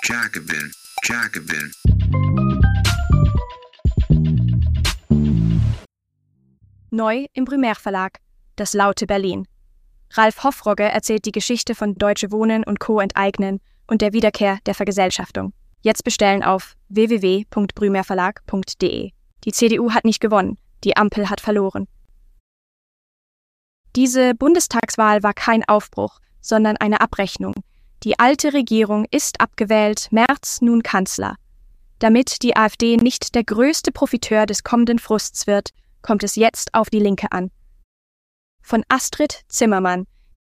Jacobin, Jacobin. Neu im Brumaire Verlag, das laute Berlin. Ralf Hoffrogge erzählt die Geschichte von Deutsche Wohnen und Co. enteignen und der Wiederkehr der Vergesellschaftung. Jetzt bestellen auf www.brumaireverlag.de. Die CDU hat nicht gewonnen, die Ampel hat verloren. Diese Bundestagswahl war kein Aufbruch, sondern eine Abrechnung. Die alte Regierung ist abgewählt, Merz nun Kanzler. Damit die AfD nicht der größte Profiteur des kommenden Frusts wird, kommt es jetzt auf die Linke an. Von Astrid Zimmermann.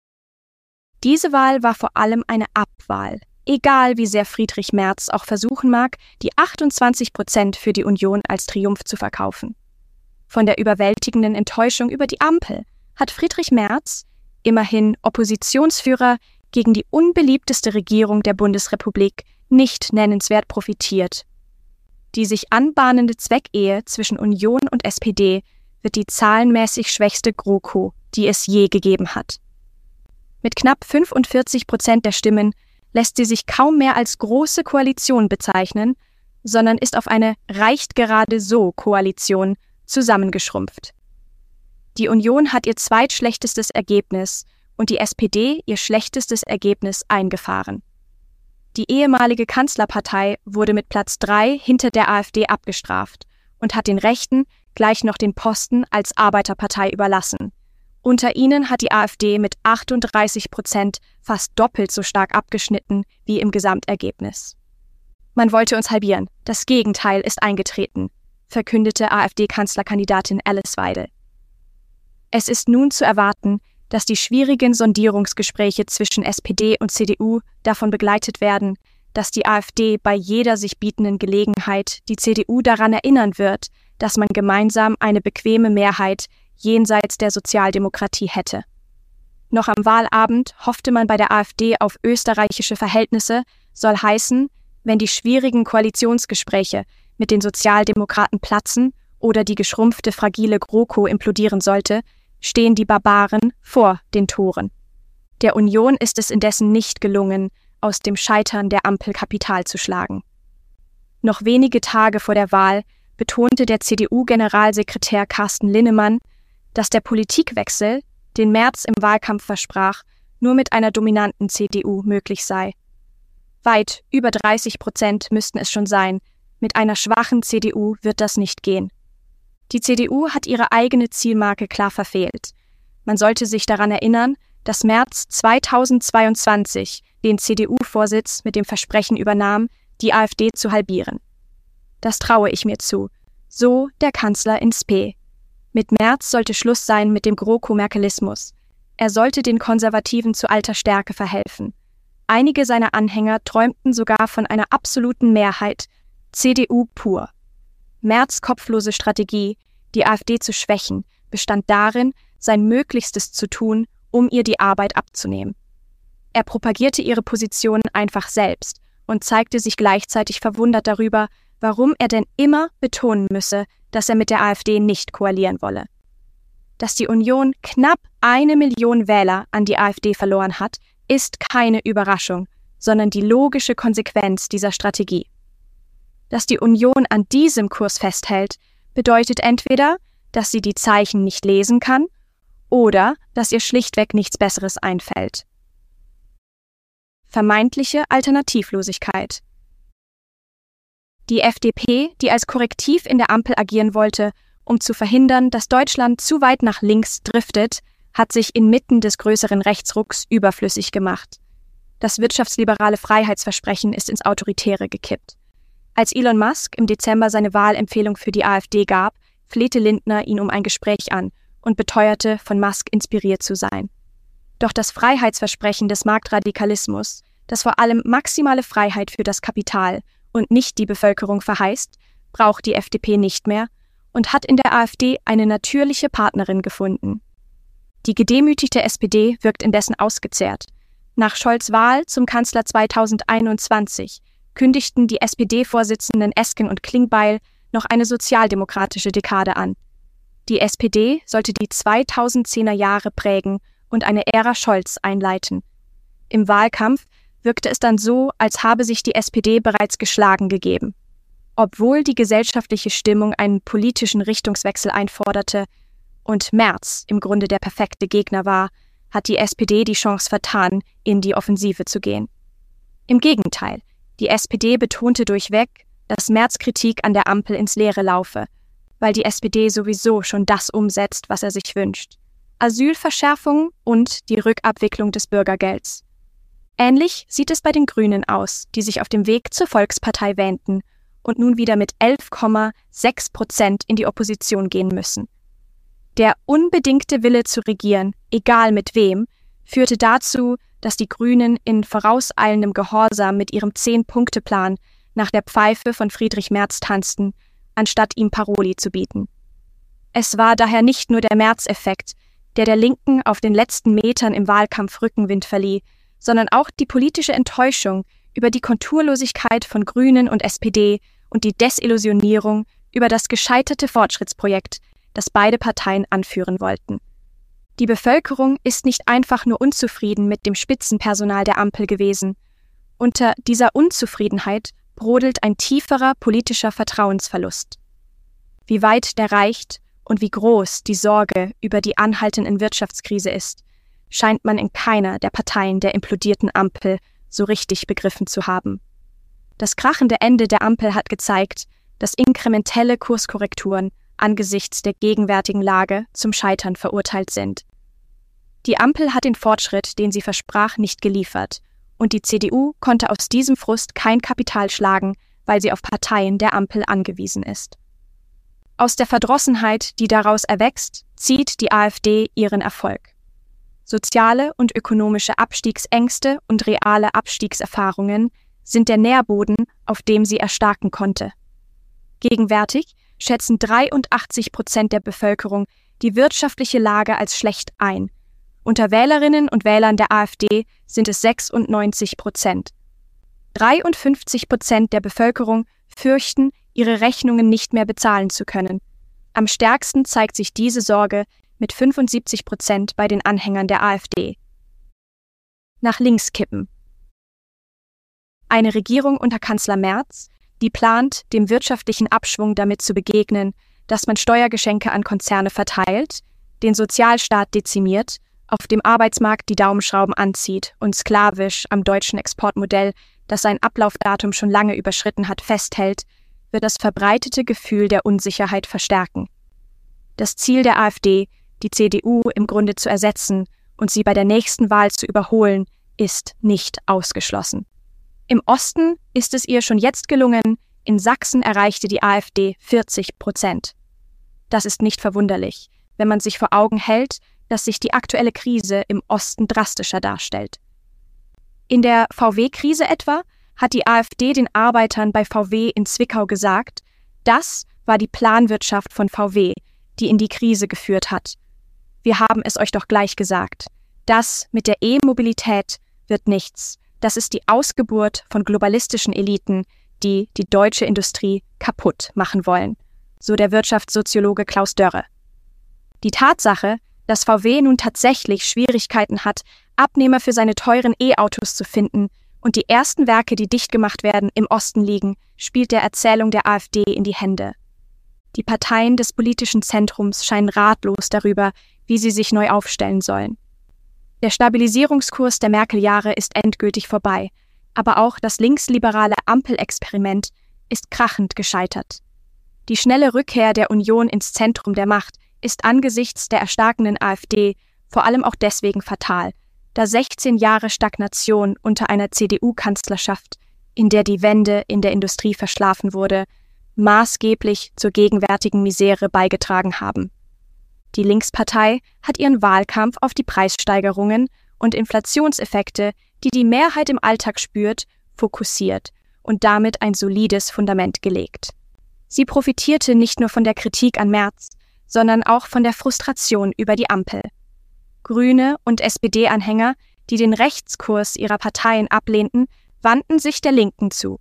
Diese Wahl war vor allem eine Abwahl. Egal wie sehr Friedrich Merz auch versuchen mag, die 28% für die Union als Triumph zu verkaufen. Von der überwältigenden Enttäuschung über die Ampel hat Friedrich Merz, immerhin Oppositionsführer gegen die unbeliebteste Regierung der Bundesrepublik, nicht nennenswert profitiert. Die sich anbahnende Zweckehe zwischen Union und SPD wird die zahlenmäßig schwächste GroKo, die es je gegeben hat. Mit knapp 45% der Stimmen lässt sie sich kaum mehr als große Koalition bezeichnen, sondern ist auf eine reicht gerade so Koalition zusammengeschrumpft. Die Union hat ihr zweitschlechtestes Ergebnis und die SPD ihr schlechtestes Ergebnis eingefahren. Die ehemalige Kanzlerpartei wurde mit Platz 3 hinter der AfD abgestraft und hat den Rechten gleich noch den Posten als Arbeiterpartei überlassen. Unter ihnen hat die AfD mit 38% fast doppelt so stark abgeschnitten wie im Gesamtergebnis. Man wollte uns halbieren, das Gegenteil ist eingetreten, verkündete AfD-Kanzlerkandidatin Alice Weidel. Es ist nun zu erwarten, dass die schwierigen Sondierungsgespräche zwischen SPD und CDU davon begleitet werden, dass die AfD bei jeder sich bietenden Gelegenheit die CDU daran erinnern wird, dass man gemeinsam eine bequeme Mehrheit jenseits der Sozialdemokratie hätte. Noch am Wahlabend hoffte man bei der AfD auf österreichische Verhältnisse, soll heißen, wenn die schwierigen Koalitionsgespräche mit den Sozialdemokraten platzen oder die geschrumpfte, fragile GroKo implodieren sollte, stehen die Barbaren vor den Toren. Der Union ist es indessen nicht gelungen, aus dem Scheitern der Ampel Kapital zu schlagen. Noch wenige Tage vor der Wahl betonte der CDU-Generalsekretär Carsten Linnemann, dass der Politikwechsel, den Merz im Wahlkampf versprach, nur mit einer dominanten CDU möglich sei. Weit über 30% müssten es schon sein, mit einer schwachen CDU wird das nicht gehen. Die CDU hat ihre eigene Zielmarke klar verfehlt. Man sollte sich daran erinnern, dass Merz 2022 den CDU-Vorsitz mit dem Versprechen übernahm, die AfD zu halbieren. Das traue ich mir zu. So der Kanzler in Spe. Mit Merz sollte Schluss sein mit dem GroKo-Merkelismus. Er sollte den Konservativen zu alter Stärke verhelfen. Einige seiner Anhänger träumten sogar von einer absoluten Mehrheit, CDU pur. Merz' kopflose Strategie, die AfD zu schwächen, bestand darin, sein Möglichstes zu tun, um ihr die Arbeit abzunehmen. Er propagierte ihre Positionen einfach selbst und zeigte sich gleichzeitig verwundert darüber, warum er denn immer betonen müsse, dass er mit der AfD nicht koalieren wolle. Dass die Union knapp 1 Million Wähler an die AfD verloren hat, ist keine Überraschung, sondern die logische Konsequenz dieser Strategie. Dass die Union an diesem Kurs festhält, bedeutet entweder, dass sie die Zeichen nicht lesen kann oder dass ihr schlichtweg nichts Besseres einfällt. Vermeintliche Alternativlosigkeit. Die FDP, die als Korrektiv in der Ampel agieren wollte, um zu verhindern, dass Deutschland zu weit nach links driftet, hat sich inmitten des größeren Rechtsrucks überflüssig gemacht. Das wirtschaftsliberale Freiheitsversprechen ist ins Autoritäre gekippt. Als Elon Musk im Dezember seine Wahlempfehlung für die AfD gab, flehte Lindner ihn um ein Gespräch an und beteuerte, von Musk inspiriert zu sein. Doch das Freiheitsversprechen des Marktradikalismus, das vor allem maximale Freiheit für das Kapital und nicht die Bevölkerung verheißt, braucht die FDP nicht mehr und hat in der AfD eine natürliche Partnerin gefunden. Die gedemütigte SPD wirkt indessen ausgezehrt. Nach Scholz' Wahl zum Kanzler 2021 kündigten die SPD-Vorsitzenden Esken und Klingbeil noch eine sozialdemokratische Dekade an. Die SPD sollte die 2010er Jahre prägen und eine Ära Scholz einleiten. Im Wahlkampf wirkte es dann so, als habe sich die SPD bereits geschlagen gegeben. Obwohl die gesellschaftliche Stimmung einen politischen Richtungswechsel einforderte und Merz im Grunde der perfekte Gegner war, hat die SPD die Chance vertan, in die Offensive zu gehen. Im Gegenteil, die SPD betonte durchweg, dass Merz' Kritik an der Ampel ins Leere laufe, weil die SPD sowieso schon das umsetzt, was er sich wünscht: Asylverschärfung und die Rückabwicklung des Bürgergelds. Ähnlich sieht es bei den Grünen aus, die sich auf dem Weg zur Volkspartei wähnten und nun wieder mit 11,6% in die Opposition gehen müssen. Der unbedingte Wille zu regieren, egal mit wem, führte dazu, dass die Grünen in vorauseilendem Gehorsam mit ihrem 10-Punkte-Plan nach der Pfeife von Friedrich Merz tanzten, anstatt ihm Paroli zu bieten. Es war daher nicht nur der Merz-Effekt, der Linken auf den letzten Metern im Wahlkampf Rückenwind verlieh, sondern auch die politische Enttäuschung über die Konturlosigkeit von Grünen und SPD und die Desillusionierung über das gescheiterte Fortschrittsprojekt, das beide Parteien anführen wollten. Die Bevölkerung ist nicht einfach nur unzufrieden mit dem Spitzenpersonal der Ampel gewesen. Unter dieser Unzufriedenheit brodelt ein tieferer politischer Vertrauensverlust. Wie weit der reicht und wie groß die Sorge über die anhaltende Wirtschaftskrise ist, scheint man in keiner der Parteien der implodierten Ampel so richtig begriffen zu haben. Das krachende Ende der Ampel hat gezeigt, dass inkrementelle Kurskorrekturen angesichts der gegenwärtigen Lage zum Scheitern verurteilt sind. Die Ampel hat den Fortschritt, den sie versprach, nicht geliefert, und die CDU konnte aus diesem Frust kein Kapital schlagen, weil sie auf Parteien der Ampel angewiesen ist. Aus der Verdrossenheit, die daraus erwächst, zieht die AfD ihren Erfolg. Soziale und ökonomische Abstiegsängste und reale Abstiegserfahrungen sind der Nährboden, auf dem sie erstarken konnte. Gegenwärtig schätzen 83% der Bevölkerung die wirtschaftliche Lage als schlecht ein. Unter Wählerinnen und Wählern der AfD sind es 96%. 53% der Bevölkerung fürchten, ihre Rechnungen nicht mehr bezahlen zu können. Am stärksten zeigt sich diese Sorge mit 75% bei den Anhängern der AfD. Nach links kippen. Eine Regierung unter Kanzler Merz, die plant, dem wirtschaftlichen Abschwung damit zu begegnen, dass man Steuergeschenke an Konzerne verteilt, den Sozialstaat dezimiert, auf dem Arbeitsmarkt die Daumenschrauben anzieht und sklavisch am deutschen Exportmodell, das sein Ablaufdatum schon lange überschritten hat, festhält, wird das verbreitete Gefühl der Unsicherheit verstärken. Das Ziel der AfD, die CDU im Grunde zu ersetzen und sie bei der nächsten Wahl zu überholen, ist nicht ausgeschlossen. Im Osten ist es ihr schon jetzt gelungen, in Sachsen erreichte die AfD 40%. Das ist nicht verwunderlich, wenn man sich vor Augen hält, dass sich die aktuelle Krise im Osten drastischer darstellt. In der VW-Krise etwa hat die AfD den Arbeitern bei VW in Zwickau gesagt, das war die Planwirtschaft von VW, die in die Krise geführt hat. Wir haben es euch doch gleich gesagt. Das mit der E-Mobilität wird nichts. Das ist die Ausgeburt von globalistischen Eliten, die die deutsche Industrie kaputt machen wollen, so der Wirtschaftssoziologe Klaus Dörre. Die Tatsache, dass VW nun tatsächlich Schwierigkeiten hat, Abnehmer für seine teuren E-Autos zu finden und die ersten Werke, die dicht gemacht werden, im Osten liegen, spielt der Erzählung der AfD in die Hände. Die Parteien des politischen Zentrums scheinen ratlos darüber, wie sie sich neu aufstellen sollen. Der Stabilisierungskurs der Merkel-Jahre ist endgültig vorbei, aber auch das linksliberale Ampel-Experiment ist krachend gescheitert. Die schnelle Rückkehr der Union ins Zentrum der Macht ist angesichts der erstarkenden AfD vor allem auch deswegen fatal, da 16 Jahre Stagnation unter einer CDU-Kanzlerschaft, in der die Wende in der Industrie verschlafen wurde, maßgeblich zur gegenwärtigen Misere beigetragen haben. Die Linkspartei hat ihren Wahlkampf auf die Preissteigerungen und Inflationseffekte, die die Mehrheit im Alltag spürt, fokussiert und damit ein solides Fundament gelegt. Sie profitierte nicht nur von der Kritik an Merz, sondern auch von der Frustration über die Ampel. Grüne und SPD-Anhänger, die den Rechtskurs ihrer Parteien ablehnten, wandten sich der Linken zu.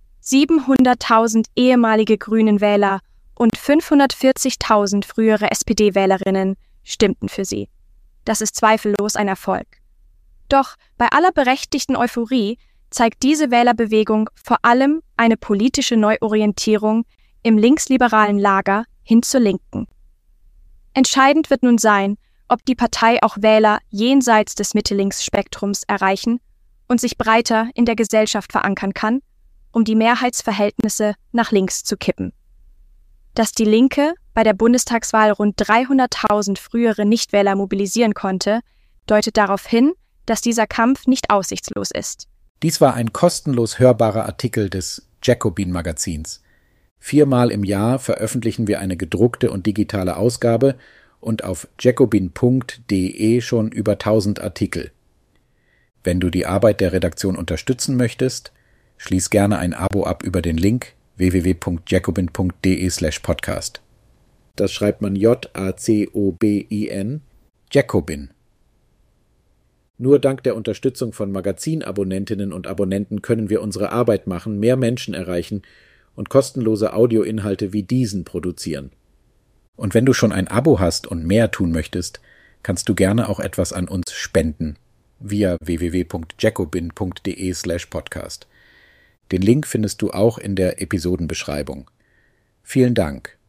700.000 ehemalige Grünen-Wähler und 540.000 frühere SPD-Wählerinnen stimmten für sie. Das ist zweifellos ein Erfolg. Doch bei aller berechtigten Euphorie zeigt diese Wählerbewegung vor allem eine politische Neuorientierung im linksliberalen Lager hin zur Linken. Entscheidend wird nun sein, ob die Partei auch Wähler jenseits des Mitte-Links-Spektrums erreichen und sich breiter in der Gesellschaft verankern kann, um die Mehrheitsverhältnisse nach links zu kippen. Dass die Linke bei der Bundestagswahl rund 300.000 frühere Nichtwähler mobilisieren konnte, deutet darauf hin, dass dieser Kampf nicht aussichtslos ist. Dies war ein kostenlos hörbarer Artikel des Jacobin-Magazins. 4-mal im Jahr veröffentlichen wir eine gedruckte und digitale Ausgabe und auf jacobin.de schon über 1000 Artikel. Wenn du die Arbeit der Redaktion unterstützen möchtest, schließ gerne ein Abo ab über den Link www.jacobin.de/podcast. Das schreibt man Jacobin, Jacobin. Nur dank der Unterstützung von Magazinabonnentinnen und Abonnenten können wir unsere Arbeit machen, mehr Menschen erreichen und kostenlose Audioinhalte wie diesen produzieren. Und wenn du schon ein Abo hast und mehr tun möchtest, kannst du gerne auch etwas an uns spenden via www.jacobin.de/podcast. Den Link findest du auch in der Episodenbeschreibung. Vielen Dank.